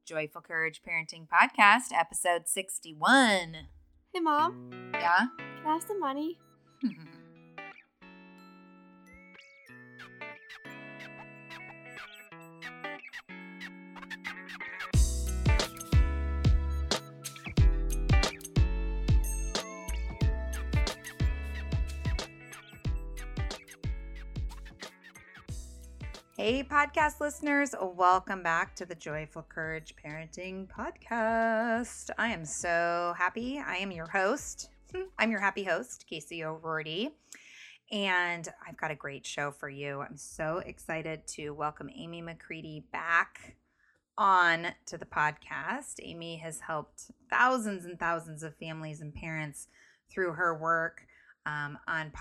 Joyful Courage Parenting Podcast, episode 61. Hey, Mom. Yeah? Can I have some money? Hey, podcast listeners, welcome back to the Joyful Courage Parenting Podcast. I am so happy. I am your host. I'm your happy host, Casey O'Rourke, and I've got a great show for you. I'm so excited to welcome Amy McCready back on to the podcast. Amy has helped thousands and thousands of families and parents through her work on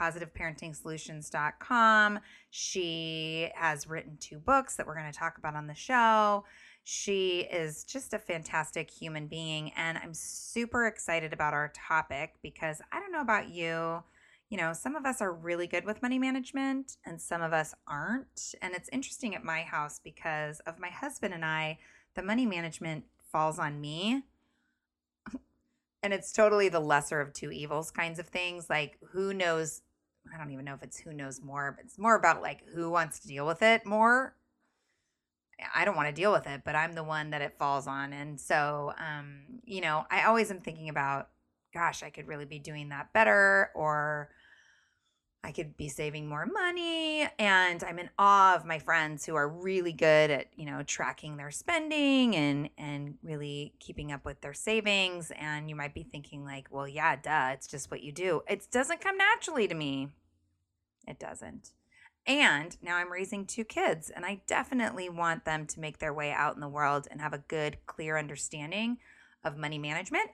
positiveparentingsolutions.com. She has written 2 books that we're going to talk about on the show. She is just a fantastic human being, and I'm super excited about our topic because I don't know about you, some of us are really good with money management and some of us aren't. And it's interesting at my house because of my husband and I, the money management falls on me. And it's totally the lesser of 2 evils kinds of things. Like, who knows? I don't even know if it's who knows more, but it's more about like who wants to deal with it more. I don't want to deal with it, but I'm the one that it falls on. And so, I always am thinking about, gosh, I could really be doing that better, or I could be saving more money. And I'm in awe of my friends who are really good at, tracking their spending and really keeping up with their savings. And you might be thinking like, well, yeah, duh, it's just what you do. It doesn't come naturally to me. It doesn't. And now I'm raising 2 kids, and I definitely want them to make their way out in the world and have a good, clear understanding of money management.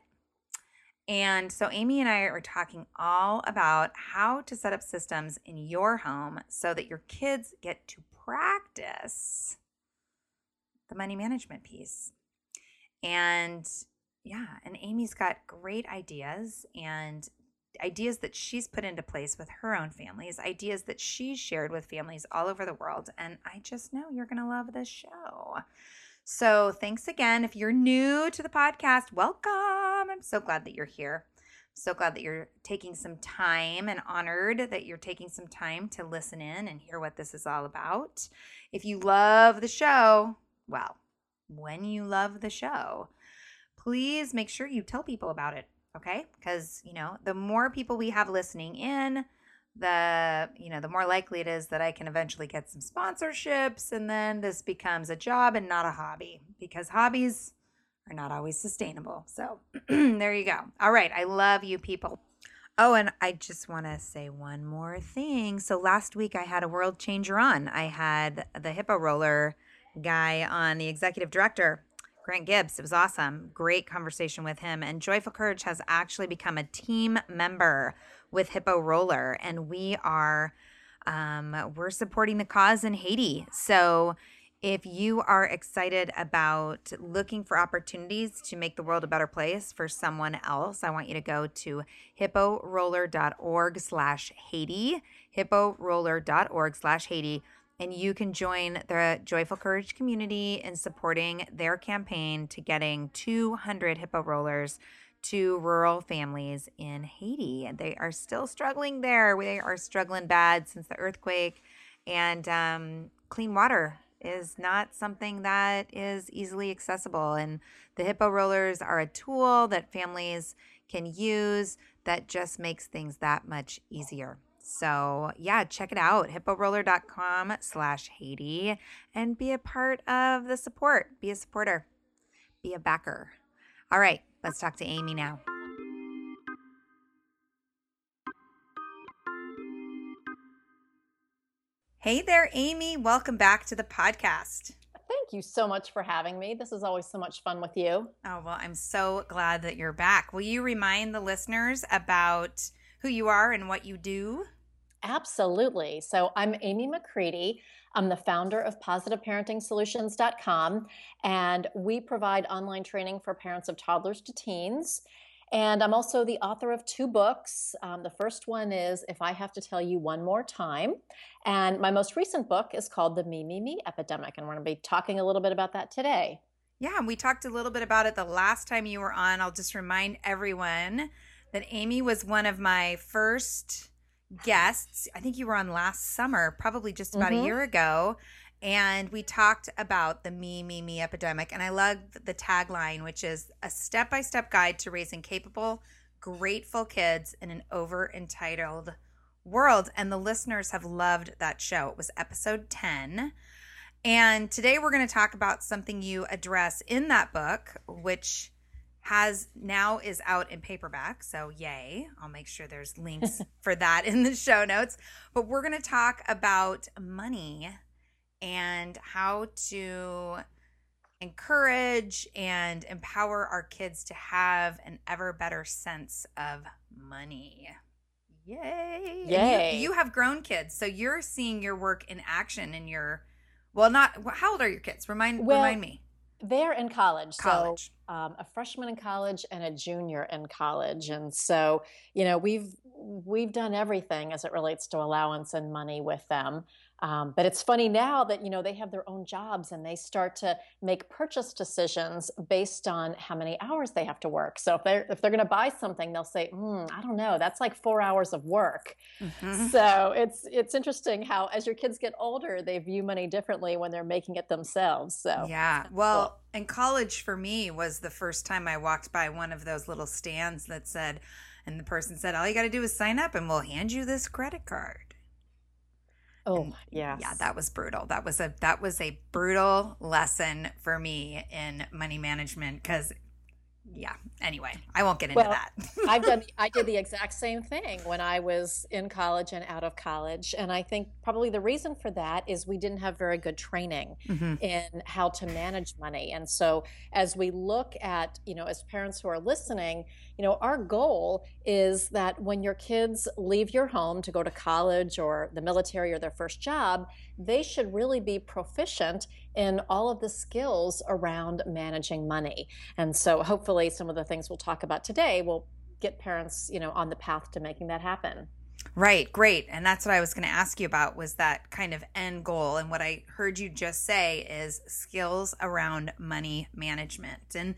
And so Amy and I are talking all about how to set up systems in your home so that your kids get to practice the money management piece. And Amy's got great ideas and ideas that she's put into place with her own families, ideas that she's shared with families all over the world. And I just know you're going to love this show. So thanks again. If you're new to the podcast, welcome. I'm so glad that you're here. I'm so glad that you're taking some time and honored that you're taking some time to listen in and hear what this is all about. If you love the show, well, when you love the show, please make sure you tell people about it, okay? Because, the more people we have listening in, the more likely it is that I can eventually get some sponsorships, and then this becomes a job and not a hobby, because hobbies are not always sustainable. So there you go. All right. I love you people. Oh, and I just want to say one more thing. So last week I had a world changer on. I had the Hippo Roller guy on, the executive director, Grant Gibbs. It was awesome. Great conversation with him. And Joyful Courage has actually become a team member with Hippo Roller, and we are we're supporting the cause in Haiti. So if you are excited about looking for opportunities to make the world a better place for someone else, I want you to go to hipporoller.org/Haiti, hipporoller.org/Haiti, and you can join the Joyful Courage community in supporting their campaign to getting 200 Hippo Rollers to rural families in Haiti. And they are still struggling there. They are struggling bad since the earthquake. And clean water is not something that is easily accessible. And the Hippo Rollers are a tool that families can use that just makes things that much easier. So check it out, hipporoller.com/Haiti, and be a part of the support. Be a supporter. Be a backer. All right, let's talk to Amy now. Hey there, Amy. Welcome back to the podcast. Thank you so much for having me. This is always so much fun with you. Oh, well, I'm so glad that you're back. Will you remind the listeners about who you are and what you do? Absolutely. So I'm Amy McCready. I'm the founder of positiveparentingsolutions.com, and we provide online training for parents of toddlers to teens. And I'm also the author of 2 books. The first one is If I Have to Tell You One More Time. And my most recent book is called The Me, Me, Me Epidemic. And we're going to be talking a little bit about that today. Yeah, and we talked a little bit about it the last time you were on. I'll just remind everyone that Amy was one of my first guests. I think you were on last summer, probably just about a Mm-hmm. year ago. And we talked about the me epidemic. And I love the tagline, which is a step by step guide to raising capable, grateful kids in an over entitled world. And the listeners have loved that show. It was episode 10. And today we're going to talk about something you address in that book, which is out in paperback. So yay. I'll make sure there's links for that in the show notes. But we're going to talk about money and how to encourage and empower our kids to have an ever better sense of money. Yay. Yay. And you have grown kids, so you're seeing your work in action in your, well, not, how old are your kids? Remind me. They're in college. College. So a freshman in college and a junior in college. And so, we've done everything as it relates to allowance and money with them. But it's funny now that, they have their own jobs and they start to make purchase decisions based on how many hours they have to work. So if they're going to buy something, they'll say, I don't know, that's like 4 hours of work. Mm-hmm. So it's interesting how as your kids get older, they view money differently when they're making it themselves. So yeah. Well, in college for me was the first time I walked by one of those little stands that said, and the person said, all you got to do is sign up and we'll hand you this credit card. Oh, yeah. Yeah, that was brutal. That was a brutal lesson for me in money management because, yeah, anyway, I won't get into that. I did the exact same thing when I was in college and out of college. And I think probably the reason for that is we didn't have very good training in how to manage money. And so as we look at, as parents who are listening, our goal is that when your kids leave your home to go to college or the military or their first job, they should really be proficient in all of the skills around managing money. And so hopefully some of the things we'll talk about today will get parents, on the path to making that happen. Right. Great. And that's what I was going to ask you about was that kind of end goal. And what I heard you just say is skills around money management. And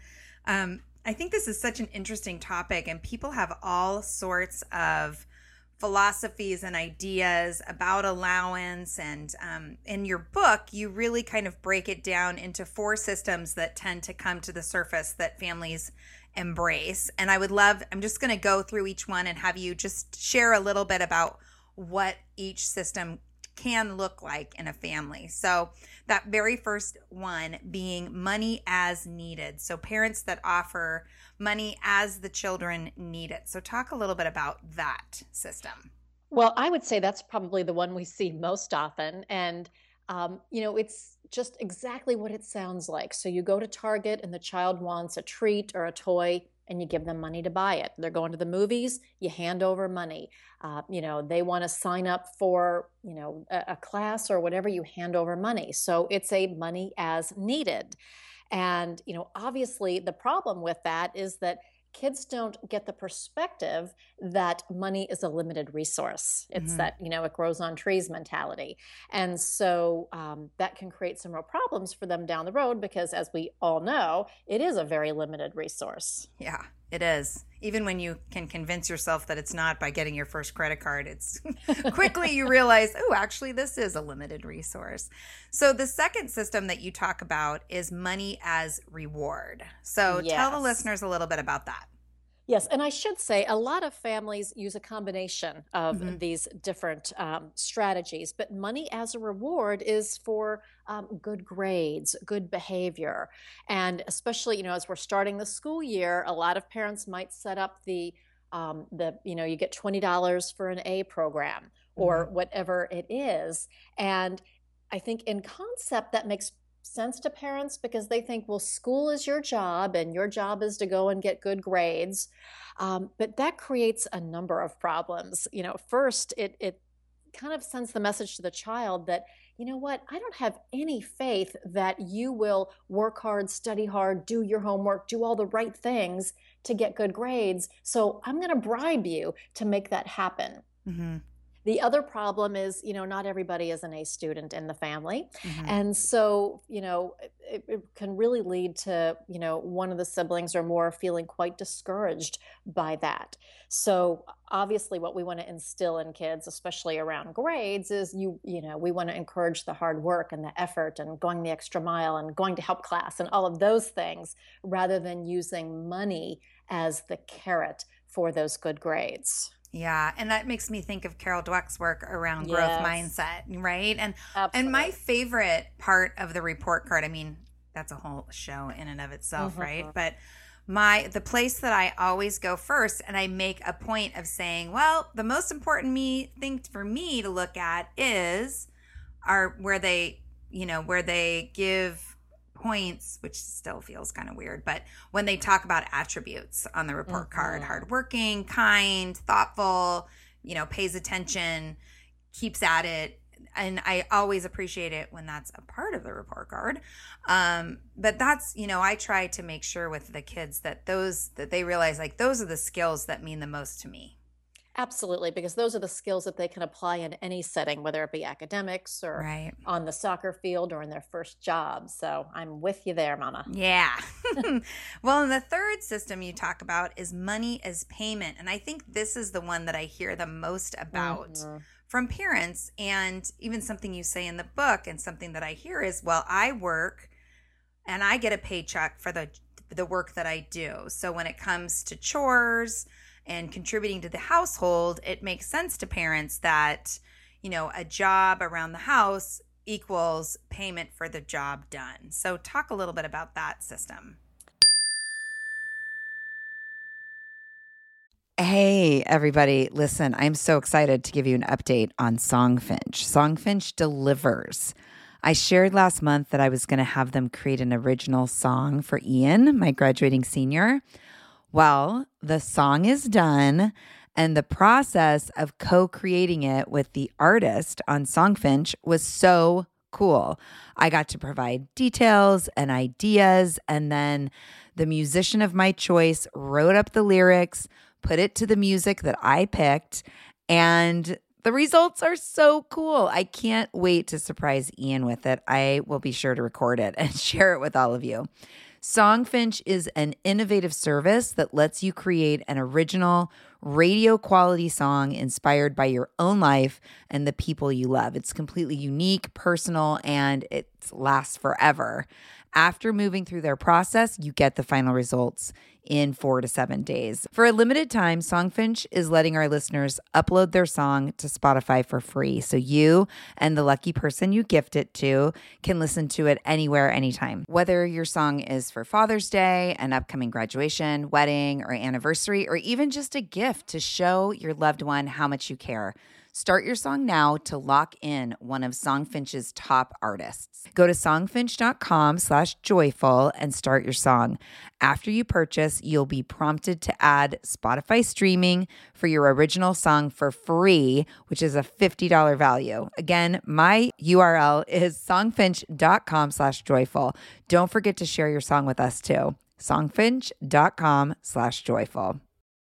I think this is such an interesting topic, and people have all sorts of philosophies and ideas about allowance. And in your book, you really kind of break it down into 4 systems that tend to come to the surface that families embrace. And I'm just going to go through each one and have you just share a little bit about what each system can look like in a family. So that very first one being money as needed. So parents that offer money as the children need it. So talk a little bit about that system. Well, I would say that's probably the one we see most often. And, it's just exactly what it sounds like. So you go to Target and the child wants a treat or a toy and you give them money to buy it. They're going to the movies, you hand over money. They want to sign up for, a class or whatever, you hand over money. So it's a money as needed. And, obviously the problem with that is that kids don't get the perspective that money is a limited resource. It's that, it grows on trees mentality. And so that can create some real problems for them down the road because, as we all know, it is a very limited resource. Yeah, it is. Even when you can convince yourself that it's not by getting your first credit card, it's quickly you realize, oh, actually, this is a limited resource. So the second system that you talk about is money as reward. So tell the listeners a little bit about that. Yes, and I should say a lot of families use a combination of these different strategies, but money as a reward is for good grades, good behavior. And especially, as we're starting the school year, a lot of parents might set up you get $20 for an A program or whatever it is. And I think in concept that makes sense to parents because they think, well, school is your job and your job is to go and get good grades. But that creates a number of problems. First, it kind of sends the message to the child that, you know what, I don't have any faith that you will work hard, study hard, do your homework, do all the right things to get good grades. So I'm going to bribe you to make that happen. The other problem is, not everybody is an A student in the family. Hmm. And so, it can really lead to, one of the siblings or more feeling quite discouraged by that. So obviously what we want to instill in kids, especially around grades, is we want to encourage the hard work and the effort and going the extra mile and going to help class and all of those things rather than using money as the carrot for those good grades. Yeah, and that makes me think of Carol Dweck's work around growth Yes, mindset, right? And my absolutely. favorite part of the report card, I mean, that's a whole show in and of itself, right? Mhm. But the place that I always go first, and I make a point of saying, well, the most important thing for me to look at is are where they give points, which still feels kind of weird, but when they talk about attributes on the report card: Mhm. hardworking, kind, thoughtful, pays attention, keeps at it. And I always appreciate it when that's a part of the report card. But that's, I try to make sure with the kids that they realize, like, those are the skills that mean the most to me. Absolutely, because those are the skills that they can apply in any setting, whether it be academics or Right. on the soccer field or in their first job. So I'm with you there, Mama. Yeah. Well, and the third system you talk about is money as payment. And I think this is the one that I hear the most about Mhm. from parents. And even something you say in the book, and something that I hear is, well, I work and I get a paycheck for the work that I do. So when it comes to chores and contributing to the household, it makes sense to parents that, a job around the house equals payment for the job done. So talk a little bit about that system. Hey, everybody. Listen, I'm so excited to give you an update on Songfinch. Songfinch delivers. I shared last month that I was going to have them create an original song for Ian, my graduating senior. Well, the song is done, and the process of co creating it with the artist on Songfinch was so cool. I got to provide details and ideas, and then the musician of my choice wrote up the lyrics, put it to the music that I picked, and the results are so cool. I can't wait to surprise Ian with it. I will be sure to record it and share it with all of you. Songfinch is an innovative service that lets you create an original radio quality song inspired by your own life and the people you love. It's completely unique, personal, and it lasts forever. After moving through their process, you get the final results in 4 to 7 days. For a limited time, Songfinch is letting our listeners upload their song to Spotify for free. So you and the lucky person you gift it to can listen to it anywhere, anytime. Whether your song is for Father's Day, an upcoming graduation, wedding, or anniversary, or even just a gift to show your loved one how much you care. Start your song now to lock in one of Songfinch's top artists. Go to songfinch.com/joyful and start your song. After you purchase, you'll be prompted to add Spotify streaming for your original song for free, which is a $50 value. Again, my URL is songfinch.com/joyful. Don't forget to share your song with us too. songfinch.com/joyful.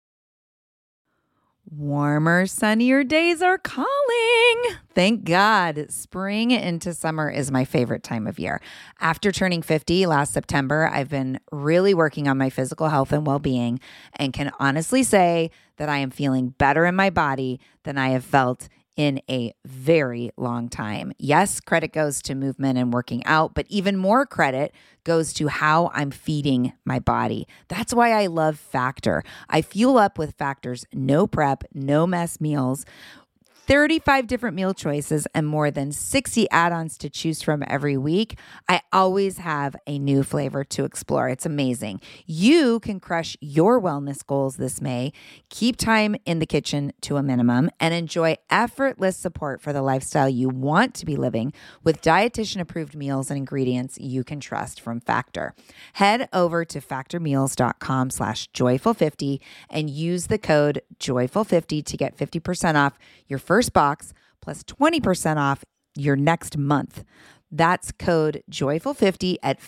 Warmer, sunnier days are calling. Thank God. Spring into summer is my favorite time of year. After turning 50 last September, I've been really working on my physical health and well-being, and can honestly say that I am feeling better in my body than I have felt in a very long time. Yes, credit goes to movement and working out, but even more credit goes to how I'm feeding my body. That's why I love Factor. I fuel up with Factor's no prep, no mess meals, 35 different meal choices, and more than 60 add-ons to choose from every week. I always have a new flavor to explore. It's amazing. You can crush your wellness goals this May, keep time in the kitchen to a minimum, and enjoy effortless support for the lifestyle you want to be living with dietitian-approved meals and ingredients you can trust from Factor. Head over to factormeals.com/joyful50 and use the code joyful50 to get 50% off your first box plus 20% off your next month. That's code joyful50 at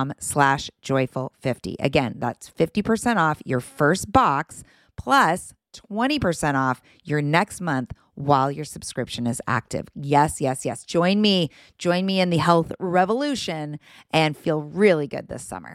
factormeals.com/joyful50. Again, that's 50% off your first box plus 20% off your next month while your subscription is active. Yes, yes, yes. Join me in the health revolution and feel really good this summer.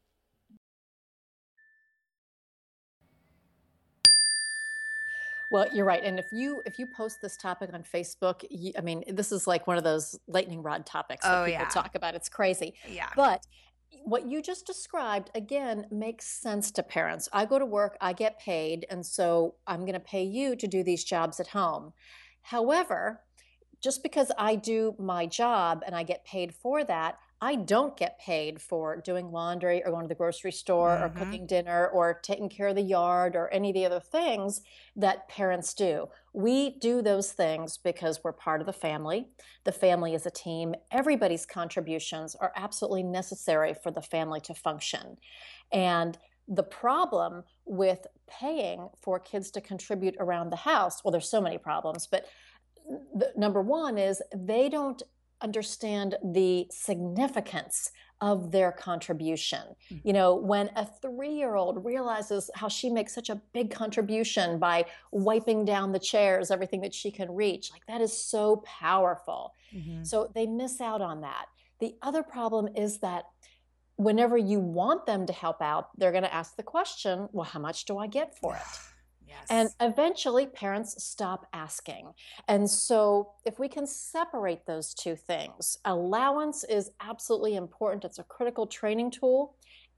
Well, you're right. And if you post this topic on Facebook, I mean, this is like one of those lightning rod topics that people talk about. It's crazy. Yeah. But what you just described, again, makes sense to parents. I go to work, I get paid, and so I'm going to pay you to do these jobs at home. However, just because I do my job and I get paid for that, I don't get paid for doing laundry or going to the grocery store or cooking dinner or taking care of the yard or any of the other things that parents do. We do those things because we're part of the family. The family is a team. Everybody's contributions are absolutely necessary for the family to function. And the problem with paying for kids to contribute around the house, well, there's so many problems, but number one is they don't understand the significance of their contribution. You know, when a 3-year-old realizes how she makes such a big contribution by wiping down the chairs, everything that she can reach, like that is so powerful. So they miss out on that. The other problem is that whenever you want them to help out, they're going to ask the question, well, how much do I get for it? And eventually parents stop asking. And so if we can separate those two things, allowance is absolutely important. It's a critical training tool.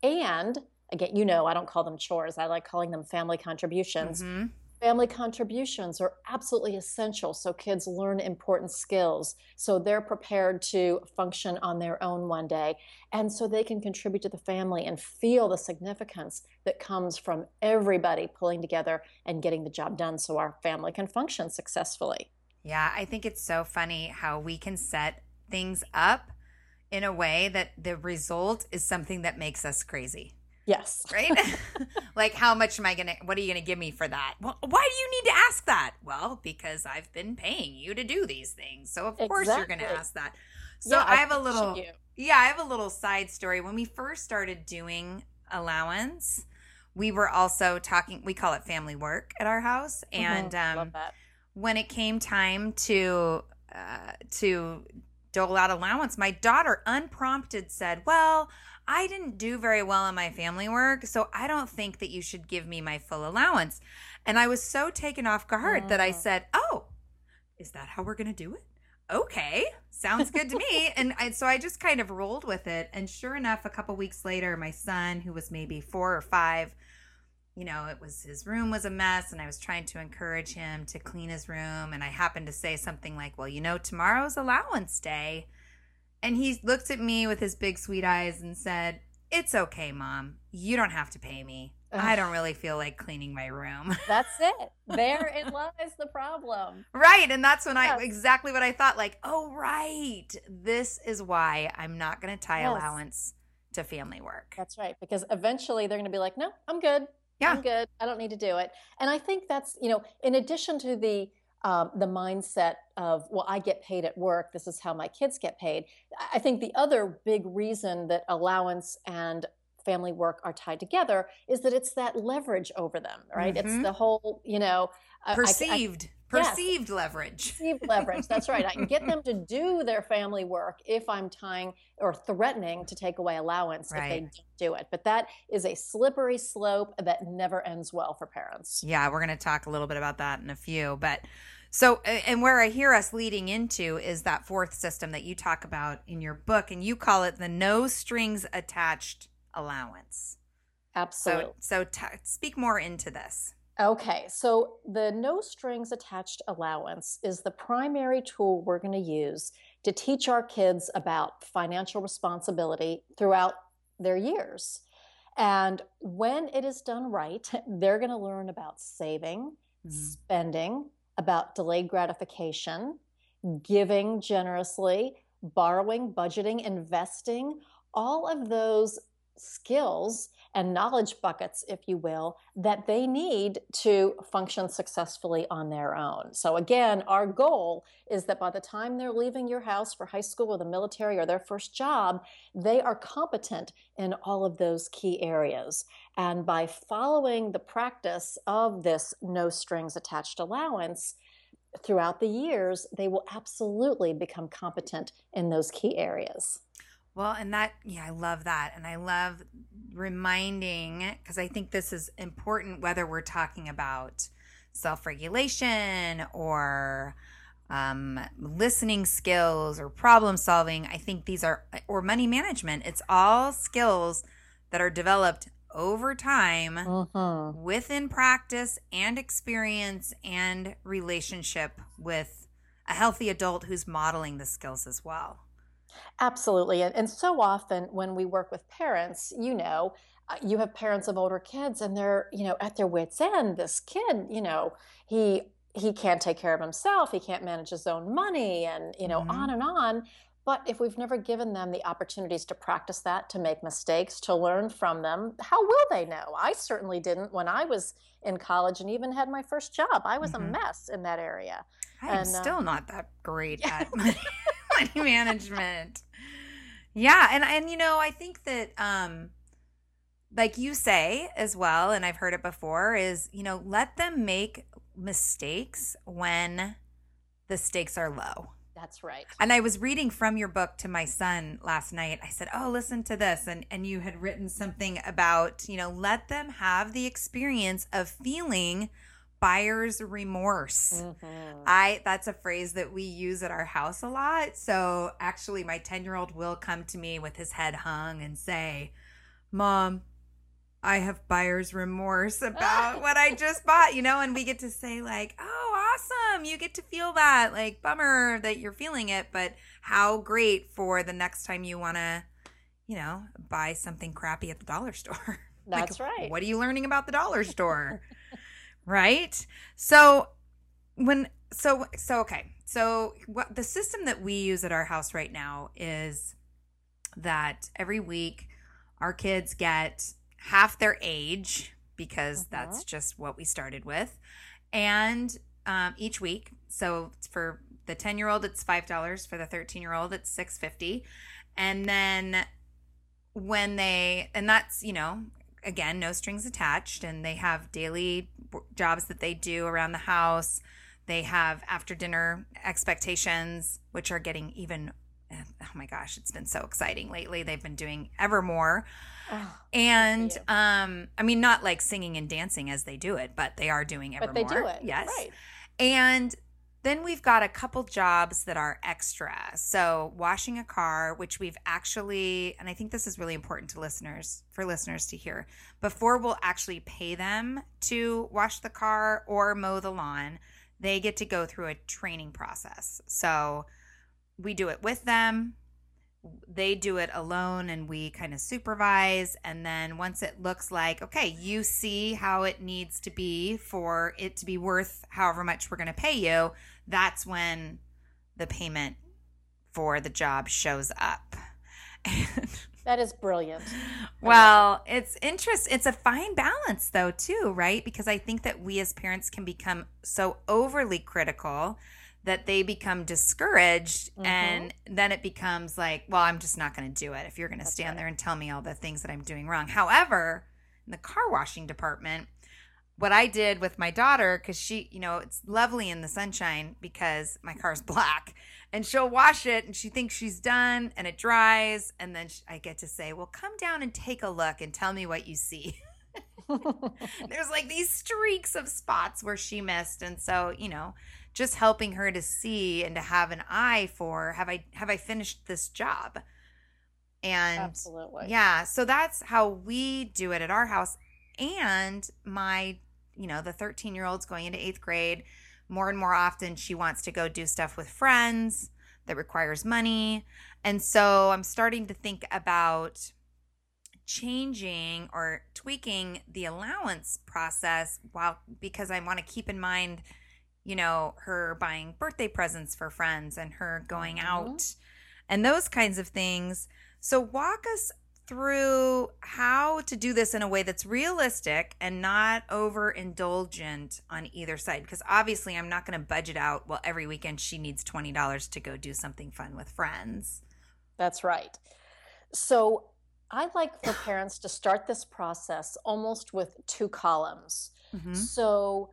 And again, you know, I don't call them chores. I like calling them family contributions. Family contributions are absolutely essential so kids learn important skills, so they're prepared to function on their own one day, and so they can contribute to the family and feel the significance that comes from everybody pulling together and getting the job done so our family can function successfully. Yeah, I think it's so funny how we can set things up in a way that the result is something that makes us crazy. Yes. Right? Like, how much am I what are you going to give me for that? Well, why do you need to ask that? Well, because I've been paying you to do these things. So, of course, you're going to ask that. So, Yeah, I have a little side story. When we first started doing allowance, we were also talking, we call it family work at our house. And love that. when it came time to dole out allowance, my daughter unprompted said, well, I didn't do very well in my family work, so I don't think that you should give me my full allowance. And I was so taken off guard that I said, oh, is that how we're going to do it? Okay, sounds good to me. And so I just kind of rolled with it. And sure enough, a couple weeks later, my son, who was maybe 4 or 5, you know, his room was a mess, and I was trying to encourage him to clean his room. And I happened to say something like, well, you know, tomorrow's allowance day. And he looked at me with his big sweet eyes and said, it's okay, Mom. You don't have to pay me. I don't really feel like cleaning my room. That's it. Therein lies the problem. Right. And that's when exactly what I thought, like, oh, right. This is why I'm not going to tie allowance to family work. That's right. Because eventually they're going to be like, no, I'm good. Yeah. I'm good. I don't need to do it. And I think that's, you know, in addition to the mindset of, well, I get paid at work, this is how my kids get paid. I think the other big reason that allowance and family work are tied together is that it's that leverage over them, right? It's the whole, you know, perceived leverage. Perceived leverage. That's right. I can get them to do their family work if I'm tying or threatening to take away allowance if they don't do it. But that is a slippery slope that never ends well for parents. Yeah, we're going to talk a little bit about that in a few. But so, and where I hear us leading into is that fourth system that you talk about in your book, and you call it the no strings attached allowance. Absolutely. So speak more into this. Okay, so the no strings attached allowance is the primary tool we're going to use to teach our kids about financial responsibility throughout their years. And when it is done right, they're going to learn about saving, spending, about delayed gratification, giving generously, borrowing, budgeting, investing, all of those skills and knowledge buckets, if you will, that they need to function successfully on their own. So again, our goal is that by the time they're leaving your house for high school or the military or their first job, they are competent in all of those key areas. And by following the practice of this no strings attached allowance throughout the years, they will absolutely become competent in those key areas. Well, and that, yeah, I love that. And I love reminding, because I think this is important, whether we're talking about self-regulation or listening skills or problem solving. I think these are, or money management. It's all skills that are developed over time within practice and experience and relationship with a healthy adult who's modeling the skills as well. Absolutely. And so often when we work with parents, you have parents of older kids and they're, at their wits' end. This kid, he can't take care of himself. He can't manage his own money and, on and on. But if we've never given them the opportunities to practice that, to make mistakes, to learn from them, how will they know? I certainly didn't when I was in college and even had my first job. I was a mess in that area. I'm still not that great at money management. Yeah. And I think that, like you say as well, and I've heard it before, is, let them make mistakes when the stakes are low. That's right. And I was reading from your book to my son last night. I said, oh, listen to this. And you had written something about, let them have the experience of feeling buyer's remorse. That's a phrase that we use at our house a lot. So actually my 10-year-old will come to me with his head hung and say, Mom, I have buyer's remorse about what I just bought, and we get to say like, oh, awesome. You get to feel that, like, bummer that you're feeling it, but how great for the next time you want to, buy something crappy at the dollar store. That's like, right. What are you learning about the dollar store? Right? So okay. So what the system that we use at our house right now is that every week our kids get half their age, because that's just what we started with. And each week, so for the 10-year-old, it's $5. For the 13-year-old, it's $6.50. And then and that's, again, no strings attached. And they have daily jobs that they do around the house. They have after dinner expectations, which are getting even, oh my gosh, it's been so exciting lately. They've been doing ever more. And not like singing and dancing as they do it, but they are doing ever more. But they do it. Yes. Right. And then we've got a couple jobs that are extra. So washing a car, which we've actually, and I think this is really important for listeners to hear, before we'll actually pay them to wash the car or mow the lawn, they get to go through a training process. So we do it with them. They do it alone and we kind of supervise. And then once it looks like, okay, you see how it needs to be for it to be worth however much we're going to pay you, that's when the payment for the job shows up. That is brilliant. Well, it's a fine balance though too, right? Because I think that we as parents can become so overly critical that they become discouraged, and then it becomes like, well, I'm just not going to do it if you're going to stand there and tell me all the things that I'm doing wrong. However, in the car washing department, what I did with my daughter, because she, it's lovely in the sunshine because my car's black, and she'll wash it and she thinks she's done and it dries, and then I get to say, well, come down and take a look and tell me what you see. There's like these streaks of spots where she missed, and so, just helping her to see and to have an eye for, have I finished this job? And absolutely. Yeah, so that's how we do it at our house. And my, the 13-year-old's going into 8th grade. More and more often she wants to go do stuff with friends that requires money. And so I'm starting to think about changing or tweaking the allowance process because I want to keep in mind, her buying birthday presents for friends and her going out and those kinds of things. So walk us through how to do this in a way that's realistic and not overindulgent on either side. Because obviously, I'm not going to budget out, well, every weekend she needs $20 to go do something fun with friends. That's right. So I like for parents to start this process almost with two columns. Mm-hmm. So,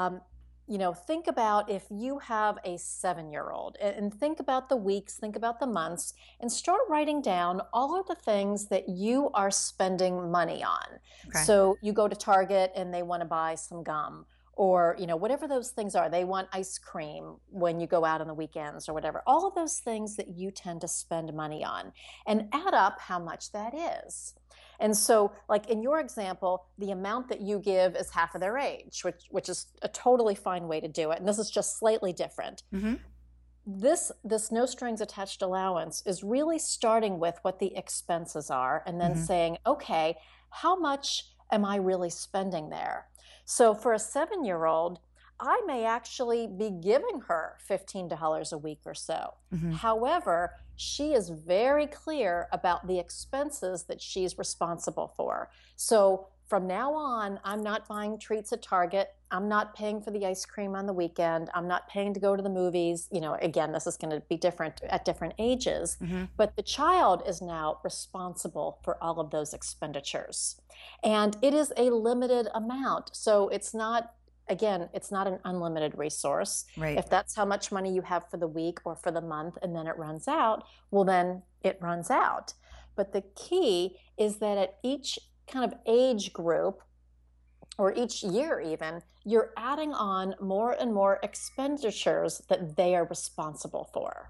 think about if you have a 7-year-old and think about the weeks, think about the months, and start writing down all of the things that you are spending money on. Okay. So you go to Target and they want to buy some gum, or whatever those things are. They want ice cream when you go out on the weekends or whatever. All of those things that you tend to spend money on, and add up how much that is. And so, like in your example, the amount that you give is half of their age, which is a totally fine way to do it. And this is just slightly different. Mm-hmm. This no strings attached allowance is really starting with what the expenses are, and then saying, okay, how much am I really spending there? So for a 7-year-old, I may actually be giving her $15 a week or so. Mm-hmm. However, she is very clear about the expenses that she's responsible for. So from now on, I'm not buying treats at Target. I'm not paying for the ice cream on the weekend. I'm not paying to go to the movies. Again, this is going to be different at different ages. Mm-hmm. But the child is now responsible for all of those expenditures. And it is a limited amount. So it's not an unlimited resource. Right. If that's how much money you have for the week or for the month and then it runs out, well, then it runs out. But the key is that at each kind of age group, or each year even, you're adding on more and more expenditures that they are responsible for.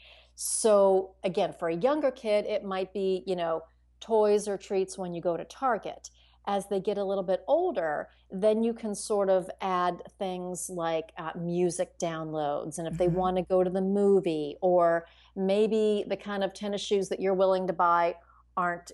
So again, for a younger kid, it might be, toys or treats when you go to Target. As they get a little bit older, then you can sort of add things like music downloads. And if they want to go to the movie, or maybe the kind of tennis shoes that you're willing to buy aren't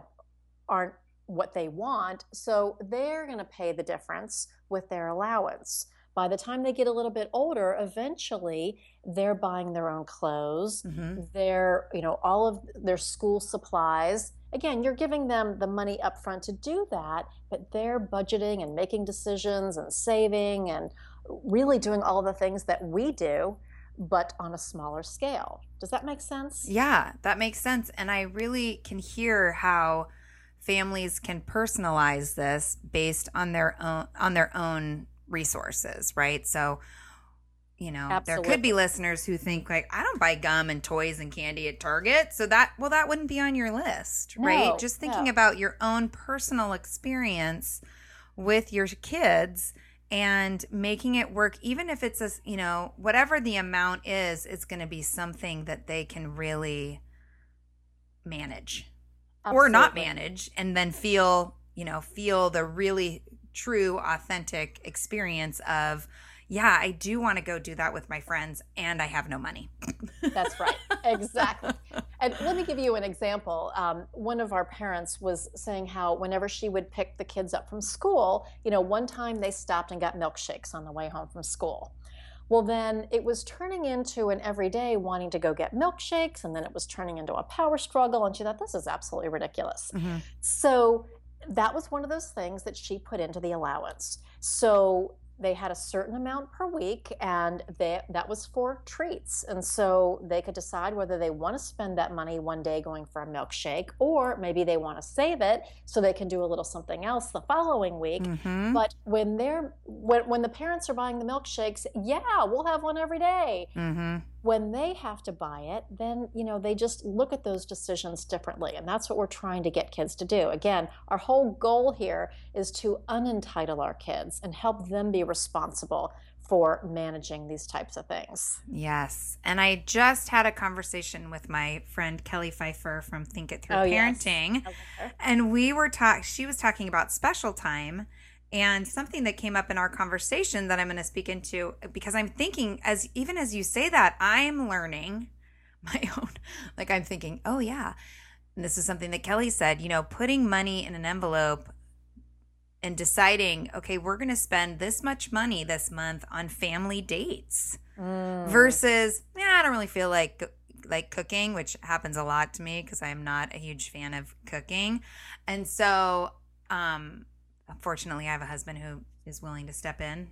what they want. So they're going to pay the difference with their allowance. By the time they get a little bit older, eventually they're buying their own clothes, their, all of their school supplies. Again, you're giving them the money up front to do that, but they're budgeting and making decisions and saving and really doing all of the things that we do, but on a smaller scale. Does that make sense? Yeah, that makes sense. And I really can hear how families can personalize this based on their own resources, right? So, Absolutely. there could be listeners who think like, I don't buy gum and toys and candy at Target. So that wouldn't be on your list, right? Just thinking about your own personal experience with your kids and making it work, even if it's whatever the amount is, it's going to be something that they can really manage. Absolutely. Or not manage, and then feel the really true, authentic experience of, yeah, I do want to go do that with my friends, and I have no money. That's right. Exactly. And let me give you an example. One of our parents was saying how whenever she would pick the kids up from school, one time they stopped and got milkshakes on the way home from school. Well, then it was turning into an everyday wanting to go get milkshakes, and then it was turning into a power struggle, and she thought, this is absolutely ridiculous. Mm-hmm. So that was one of those things that she put into the allowance. So they had a certain amount per week, and that was for treats. And so they could decide whether they want to spend that money one day going for a milkshake, or maybe they want to save it so they can do a little something else the following week. Mm-hmm. But when the parents are buying the milkshakes, yeah, we'll have one every day. Mm-hmm. When they have to buy it, then, they just look at those decisions differently. And that's what we're trying to get kids to do. Again, our whole goal here is to unentitle our kids and help them be responsible for managing these types of things. Yes. And I just had a conversation with my friend Kelly Pfeiffer from Think It Through Parenting. Yes. And she was talking about special time. And something that came up in our conversation that I'm going to speak into, because I'm thinking, as you say that, I'm learning my own, like I'm thinking, oh yeah. And this is something that Kelly said, putting money in an envelope and deciding, okay, we're going to spend this much money this month on family dates versus, I don't really feel like like cooking, which happens a lot to me because I am not a huge fan of cooking. And so, fortunately, I have a husband who is willing to step in.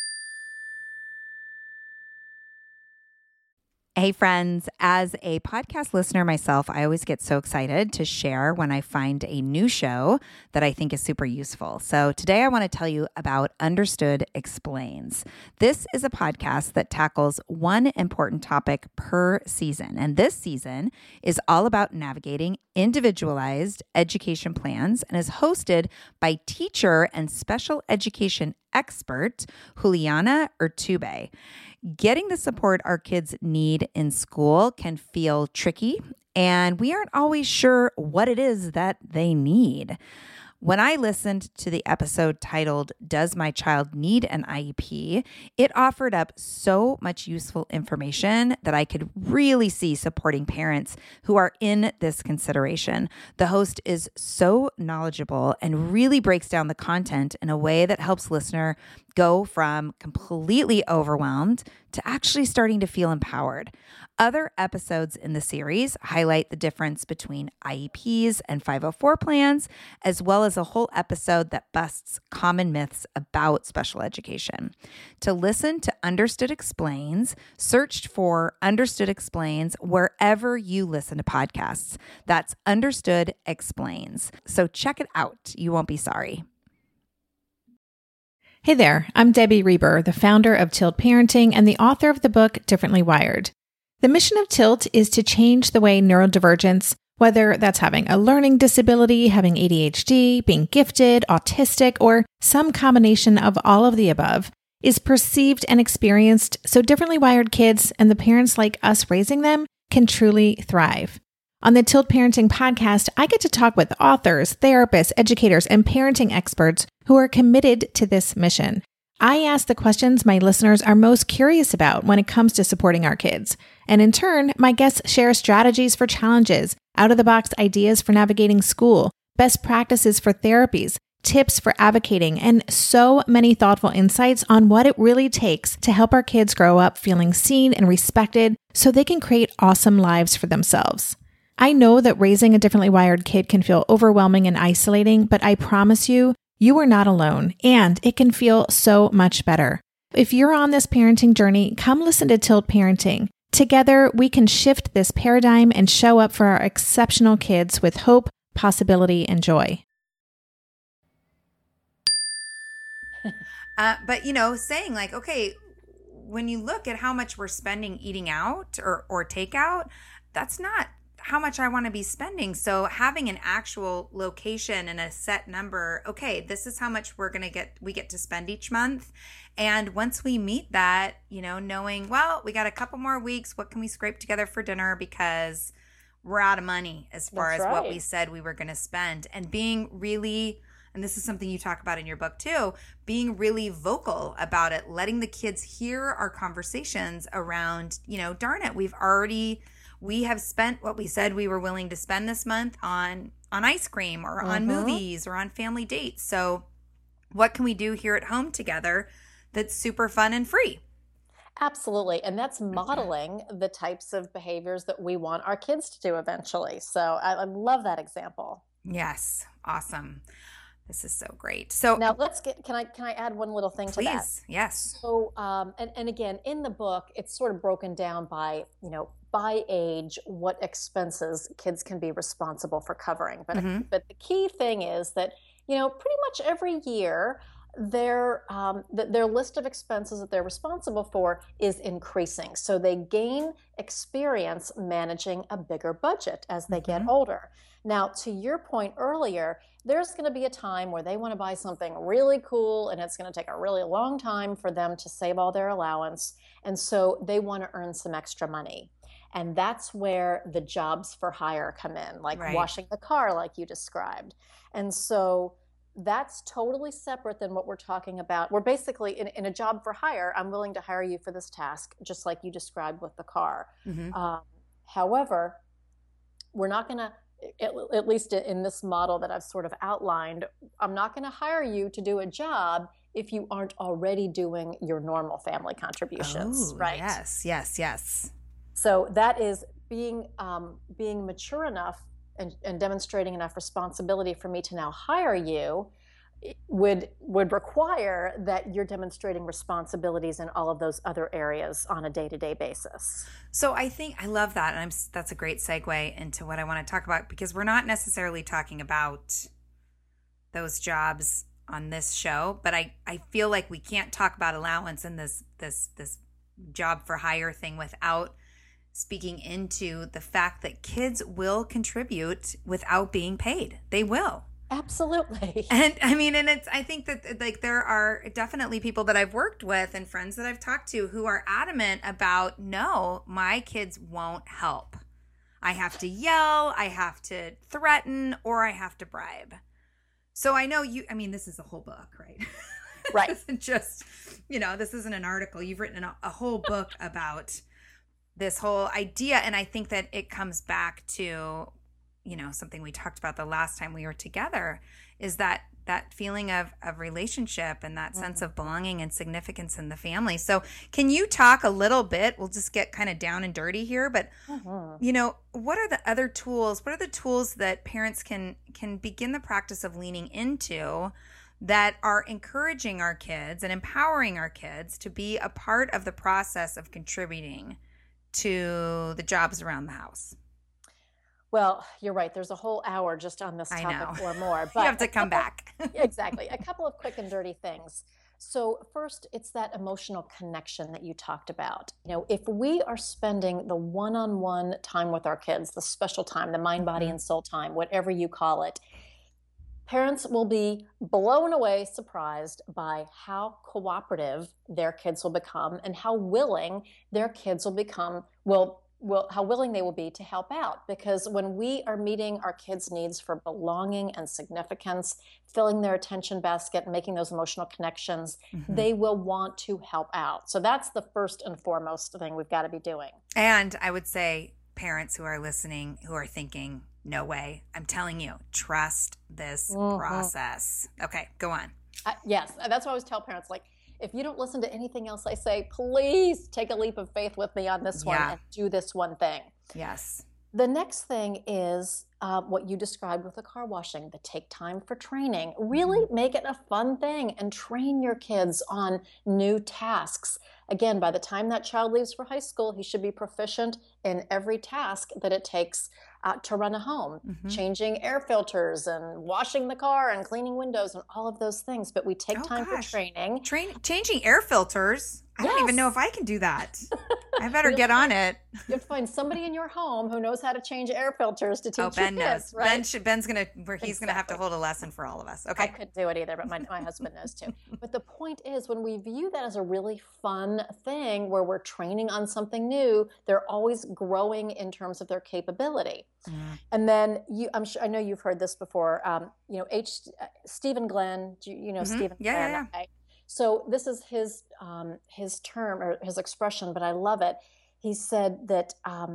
Hey friends, as a podcast listener myself, I always get so excited to share when I find a new show that I think is super useful. So today I want to tell you about Understood Explains. This is a podcast that tackles one important topic per season. And this season is all about navigating individualized education plans and is hosted by teacher and special education expert Juliana Urtubey. Getting the support our kids need in school can feel tricky, and we aren't always sure what it is that they need. When I listened to the episode titled, Does My Child Need an IEP? It offered up so much useful information that I could really see supporting parents who are in this consideration. The host is so knowledgeable and really breaks down the content in a way that helps listener go from completely overwhelmed to actually starting to feel empowered. Other episodes in the series highlight the difference between IEPs and 504 plans, as well as a whole episode that busts common myths about special education. To listen to Understood Explains, search for Understood Explains wherever you listen to podcasts. That's Understood Explains. So check it out. You won't be sorry. Hey there, I'm Debbie Reber, the founder of Tilt Parenting and the author of the book Differently Wired. The mission of Tilt is to change the way neurodivergence, whether that's having a learning disability, having ADHD, being gifted, autistic, or some combination of all of the above, is perceived and experienced so differently wired kids and the parents like us raising them can truly thrive. On the Tilt Parenting podcast, I get to talk with authors, therapists, educators, and parenting experts who are committed to this mission. I ask the questions my listeners are most curious about when it comes to supporting our kids. And in turn, my guests share strategies for challenges, out-of-the-box ideas for navigating school, best practices for therapies, tips for advocating, and so many thoughtful insights on what it really takes to help our kids grow up feeling seen and respected so they can create awesome lives for themselves. I know that raising a differently wired kid can feel overwhelming and isolating, but I promise you, you are not alone, and it can feel so much better. If you're on this parenting journey, come listen to Tilt Parenting. Together, we can shift this paradigm and show up for our exceptional kids with hope, possibility, and joy. But, saying like, okay, when you look at how much we're spending eating out or takeout, that's not how much I want to be spending. So having an actual location and a set number, okay, this is how much we get to spend each month. And once we meet that, knowing, well, we got a couple more weeks, what can we scrape together for dinner because we're out of money as far as what we said we were going to spend. And being really, and this is something you talk about in your book too, being really vocal about it, letting the kids hear our conversations around, darn it, we have spent what we said we were willing to spend this month on ice cream or on movies or on family dates. So what can we do here at home together that's super fun and free? Absolutely. And that's modeling the types of behaviors that we want our kids to do eventually. So I love that example. Yes. Awesome. This is so great. So now can I add one little thing to that? Please. Yes. So, and again, in the book, it's sort of broken down by age, what expenses kids can be responsible for covering. But the key thing is that, pretty much every year, their list of expenses that they're responsible for is increasing. So they gain experience managing a bigger budget as they get older. Now, to your point earlier, there's going to be a time where they want to buy something really cool and it's going to take a really long time for them to save all their allowance. And so they want to earn some extra money. And that's where the jobs for hire come in, like washing the car, like you described. And so that's totally separate than what we're talking about. We're basically in a job for hire. I'm willing to hire you for this task, just like you described with the car. However, we're not going to, at least in this model that I've sort of outlined, I'm not going to hire you to do a job if you aren't already doing your normal family contributions, right? Yes. So that is being mature enough and demonstrating enough responsibility for me to now hire you would require that you're demonstrating responsibilities in all of those other areas on a day-to-day basis. So I think I love that, and that's a great segue into what I want to talk about, because we're not necessarily talking about those jobs on this show, but I feel like we can't talk about allowance in this job for hire thing without speaking into the fact that kids will contribute without being paid. They will. Absolutely. And I mean, and I think that like there are definitely people that I've worked with and friends that I've talked to who are adamant about, no, my kids won't help. I have to yell, I have to threaten, or I have to bribe. So I know this is a whole book, right? Right. This isn't just, this isn't an article. You've written a whole book about this whole idea. And I think that it comes back to, something we talked about the last time we were together, is that feeling of relationship and that sense of belonging and significance in the family. So can you talk a little bit, we'll just get kind of down and dirty here, but what are the other tools? What are the tools that parents can begin the practice of leaning into that are encouraging our kids and empowering our kids to be a part of the process of contributing to the jobs around the house? Well, you're right. There's a whole hour just on this topic or more. But you have to come back. Exactly. A couple of quick and dirty things. So first, it's that emotional connection that you talked about. If we are spending the one-on-one time with our kids, the special time, the mind, body, and soul time, whatever you call it, parents will be blown away, surprised by how cooperative their kids will become and how willing their kids will become, how willing they will be to help out. Because when we are meeting our kids' needs for belonging and significance, filling their attention basket, and making those emotional connections, they will want to help out. So that's the first and foremost thing we've got to be doing. And I would say parents who are listening, who are thinking, no way, I'm telling you, trust this process. Okay, go on. Yes, that's what I always tell parents, like, if you don't listen to anything else I say, please take a leap of faith with me on this one and do this one thing. Yes. The next thing is what you described with the car washing, the take time for training. Really make it a fun thing and train your kids on new tasks. Again, by the time that child leaves for high school, he should be proficient in every task that it takes to run a home, changing air filters and washing the car and cleaning windows and all of those things. But we take time for training. Changing air filters? I don't even know if I can do that. I better get on it. You have to find somebody in your home who knows how to change air filters to teach your Ben kids, knows. right? Ben's he's gonna have to hold a lesson for all of us. Okay. I couldn't do it either, but my husband knows too. But the point is, when we view that as a really fun thing where we're training on something new, they're always growing in terms of their capability. And then I know you've heard this before. Stephen Glenn. Do you know Stephen Glenn? Yeah. Okay. So this is his term or his expression, but I love it. He said that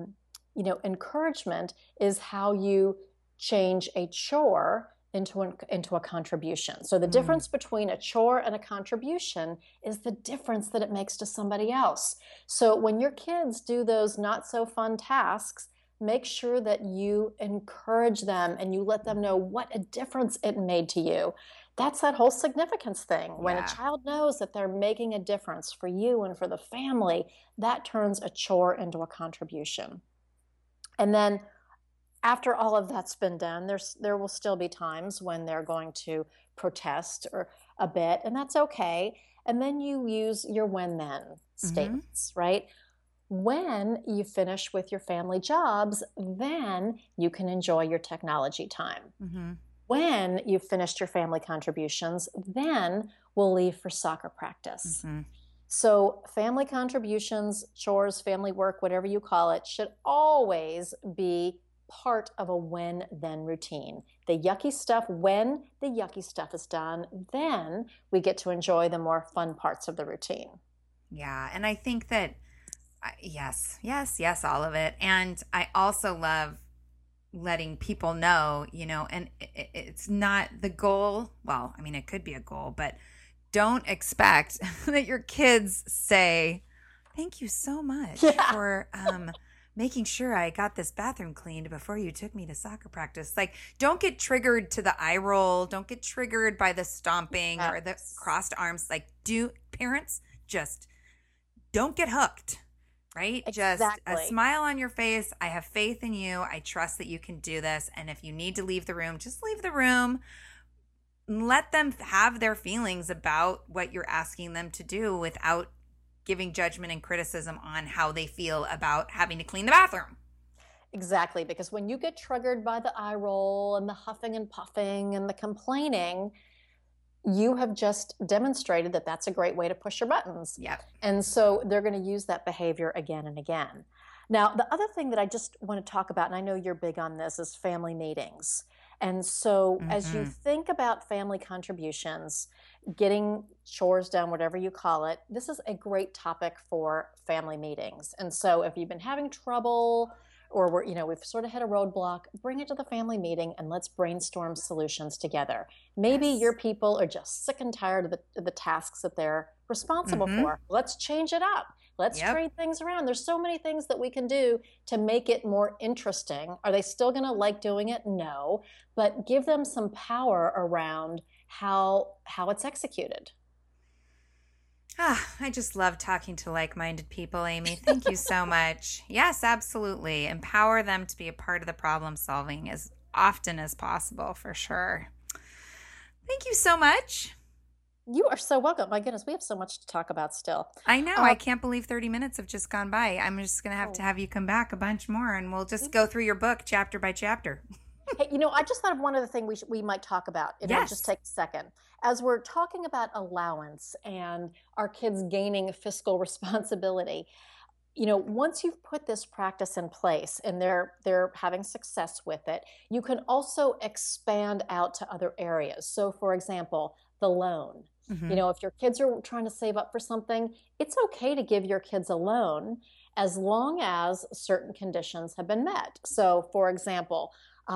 encouragement is how you change a chore into a contribution. So the difference between a chore and a contribution is the difference that it makes to somebody else. So when your kids do those not so fun tasks, make sure that you encourage them and you let them know what a difference it made to you. That's that whole significance thing. When a child knows that they're making a difference for you and for the family, that turns a chore into a contribution. And then after all of that's been done, there will still be times when they're going to protest or a bit, and that's okay. And then you use your when-then statements, right? When you finish with your family jobs, then you can enjoy your technology time. When you've finished your family contributions, then we'll leave for soccer practice. So family contributions, chores, family work, whatever you call it, should always be part of a when-then routine. The yucky stuff, when the yucky stuff is done, then we get to enjoy the more fun parts of the routine. Yeah, and I think that, yes, all of it. And I also love letting people know, and it's not the goal. Well, I mean, it could be a goal, but don't expect that your kids say, thank you so much for making sure I got this bathroom cleaned before you took me to soccer practice. Like, don't get triggered to the eye roll. Don't get triggered by the stomping or the crossed arms. Like, parents, just don't get hooked, right? Exactly. Just a smile on your face. I have faith in you. I trust that you can do this. And if you need to leave the room, just leave the room. Let them have their feelings about what you're asking them to do without giving judgment and criticism on how they feel about having to clean the bathroom. Exactly, because when you get triggered by the eye roll and the huffing and puffing and the complaining, you have just demonstrated that that's a great way to push your buttons. Yep. And so they're going to use that behavior again and again. Now, the other thing that I just want to talk about, and I know you're big on this, is family meetings. And so as you think about family contributions, getting chores done, whatever you call it, this is a great topic for family meetings. And so if you've been having trouble or we've sort of hit a roadblock, bring it to the family meeting and let's brainstorm solutions together. Maybe your people are just sick and tired of the tasks that they're responsible for. Let's change it up. Let's trade things around. There's so many things that we can do to make it more interesting. Are they still going to like doing it? No. But give them some power around how it's executed. I just love talking to like-minded people, Amy. Thank you so much. Yes, absolutely. Empower them to be a part of the problem solving as often as possible, for sure. Thank you so much. You are so welcome. My goodness, we have so much to talk about still. I know. I can't believe 30 minutes have just gone by. I'm just going to have you come back a bunch more, and we'll just go through your book chapter by chapter. Hey, I just thought of one other thing we might talk about. Just take a second. As we're talking about allowance and our kids gaining fiscal responsibility, once you've put this practice in place and they're having success with it, you can also expand out to other areas. So, for example, the loan. If your kids are trying to save up for something, it's okay to give your kids a loan as long as certain conditions have been met. So, for example,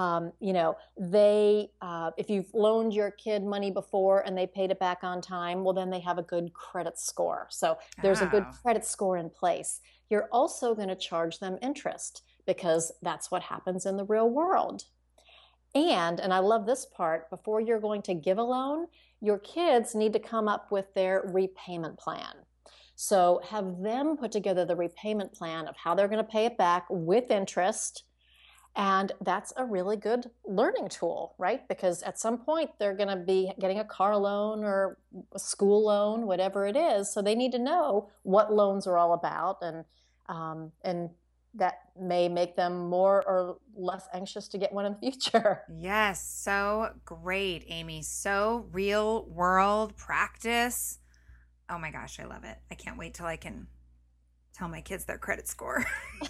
if you've loaned your kid money before and they paid it back on time, well, then they have a good credit score. So there's a good credit score in place. You're also going to charge them interest because that's what happens in the real world. And I love this part, before you're going to give a loan, your kids need to come up with their repayment plan. So have them put together the repayment plan of how they're going to pay it back with interest. And that's a really good learning tool, right? Because at some point they're going to be getting a car loan or a school loan, whatever it is. So they need to know what loans are all about, and that may make them more or less anxious to get one in the future. Yes, so great, Amy. So real world practice. Oh my gosh, I love it. I can't wait till I can tell my kids their credit score.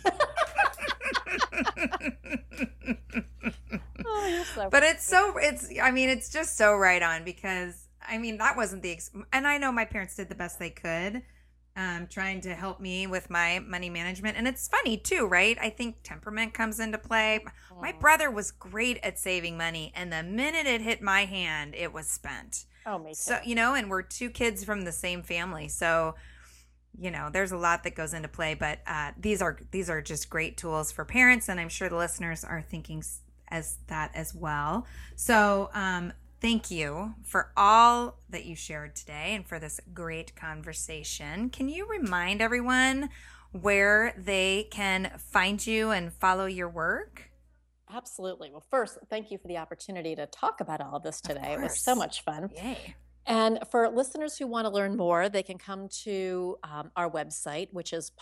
But it's just so right on, because that wasn't and I know my parents did the best they could, trying to help me with my money management. And it's funny too, right? I think temperament comes into play. My brother was great at saving money, and the minute it hit my hand, it was spent. Oh, me too. So, and we're two kids from the same family. So, there's a lot that goes into play, but these are just great tools for parents, and I'm sure the listeners are thinking as well. So thank you for all that you shared today and for this great conversation. Can you remind everyone where they can find you and follow your work? Absolutely. Well, first, thank you for the opportunity to talk about all of this today. It was so much fun. Yay. And for listeners who want to learn more, they can come to our website, which is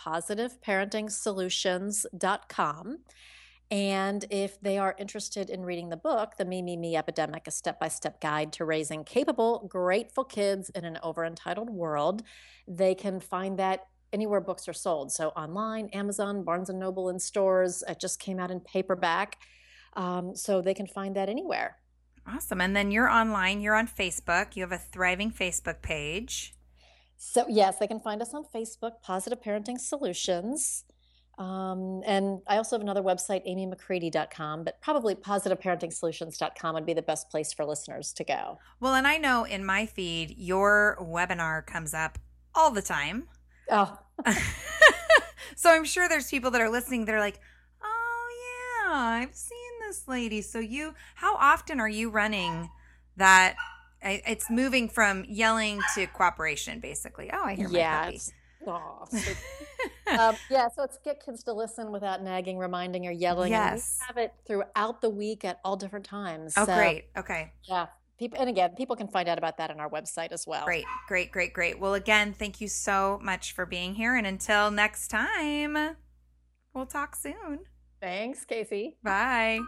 positiveparentingsolutions.com. And if they are interested in reading the book, The Me, Me, Me Epidemic, a step-by-step guide to raising capable, grateful kids in an over-entitled world, they can find that anywhere books are sold. So online, Amazon, Barnes & Noble, in stores. It just came out in paperback. So they can find that anywhere. Awesome. And then you're online, you're on Facebook. You have a thriving Facebook page. So yes, they can find us on Facebook, Positive Parenting Solutions. And I also have another website, amymccready.com, but probably positiveparentingsolutions.com would be the best place for listeners to go. Well, and I know in my feed, your webinar comes up all the time. Oh. So I'm sure there's people that are listening. They're like, oh yeah, I've seen this lady. So how often are you running that? It's moving from yelling to cooperation, basically. Oh, I hear my puppy. So it's get kids to listen without nagging, reminding, or yelling. Yes. And we have it throughout the week at all different times. Oh, So, great. Okay. yeah. People can find out about that on our website as well. Great. Well, again, thank you so much for being here. And until next time, we'll talk soon. Thanks, Casey. Bye.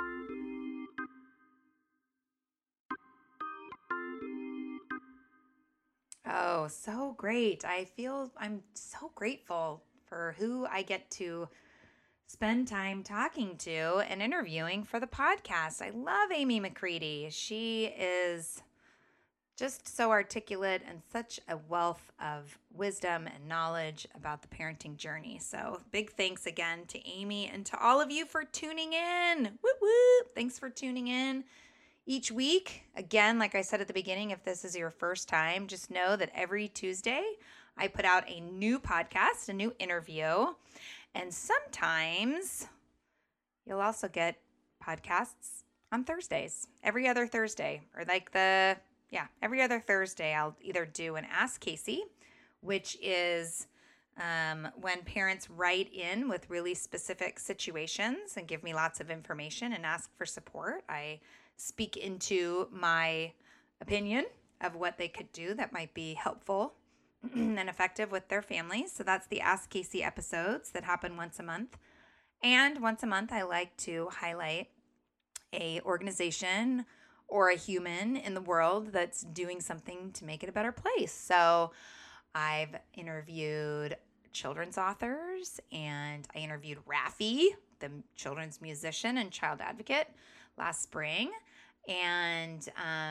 Oh, so great. I'm so grateful for who I get to spend time talking to and interviewing for the podcast. I love Amy McCready. She is just so articulate and such a wealth of wisdom and knowledge about the parenting journey. So big thanks again to Amy and to all of you for tuning in. Whoop, whoop. Thanks for tuning in each week. Again, like I said at the beginning, if this is your first time, just know that every Tuesday I put out a new podcast, a new interview. And sometimes you'll also get podcasts on Thursdays, every other Thursday, or every other Thursday, I'll either do an Ask Casey, which is when parents write in with really specific situations and give me lots of information and ask for support. I speak into my opinion of what they could do that might be helpful and effective with their families. So that's the Ask Casey episodes that happen once a month. And once a month, I like to highlight a organization or a human in the world that's doing something to make it a better place. So I've interviewed children's authors, and I interviewed Raffi, the children's musician and child advocate, last spring. And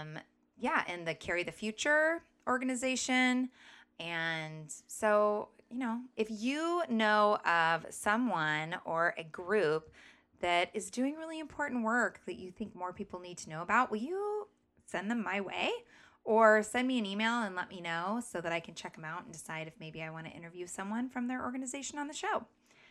in the Carry the Future organization. And so, if you know of someone or a group that is doing really important work that you think more people need to know about, will you send them my way? Or send me an email and let me know so that I can check them out and decide if maybe I want to interview someone from their organization on the show.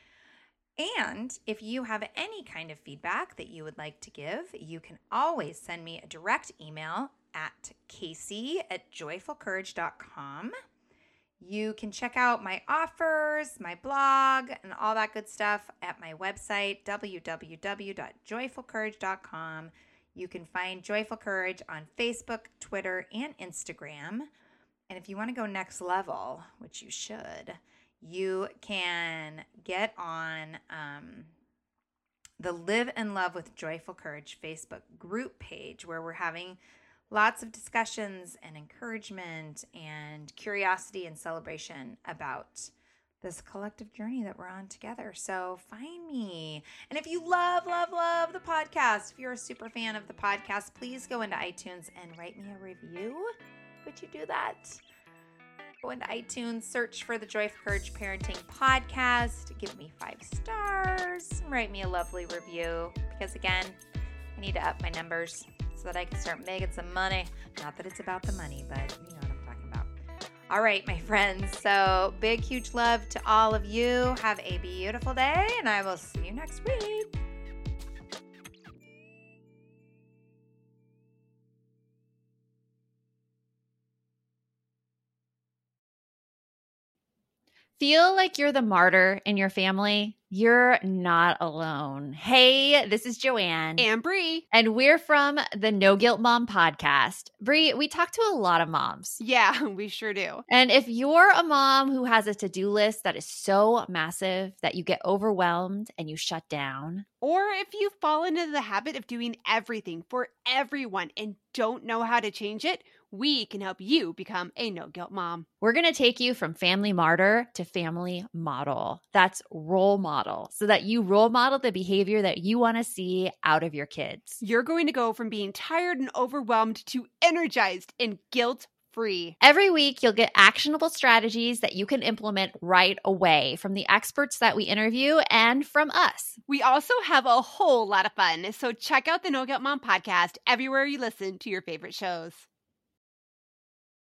And if you have any kind of feedback that you would like to give, you can always send me a direct email at casey@joyfulcourage.com. You can check out my offers, my blog, and all that good stuff at my website, www.joyfulcourage.com. You can find Joyful Courage on Facebook, Twitter, and Instagram. And if you want to go next level, which you should, you can get on the Live and Love with Joyful Courage Facebook group page, where we're having lots of discussions and encouragement and curiosity and celebration about this collective journey that we're on together. So find me. And if you love the podcast, if you're a super fan of the podcast, please go into iTunes and write me a review. Would you do that? Go into iTunes, search for the Joyful Courage Parenting Podcast, give me 5 stars, and write me a lovely review. Because again, I need to up my numbers so that I can start making some money. Not that it's about the money, but you know what I'm talking about. All right, my friends. So big, huge love to all of you. Have a beautiful day, and I will see you next week. Feel like you're the martyr in your family? You're not alone. Hey, this is Joanne. And Bree. And we're from the No Guilt Mom podcast. Bree, we talk to a lot of moms. Yeah, we sure do. And if you're a mom who has a to-do list that is so massive that you get overwhelmed and you shut down, or if you've fallen into the habit of doing everything for everyone and don't know how to change it, we can help you become a no-guilt mom. we're going to take you from family martyr to family model. That's role model, so that you role model the behavior that you want to see out of your kids. You're going to go from being tired and overwhelmed to energized and guilt-free. Every week, you'll get actionable strategies that you can implement right away from the experts that we interview and from us. We also have a whole lot of fun, so check out the No Guilt Mom podcast everywhere you listen to your favorite shows.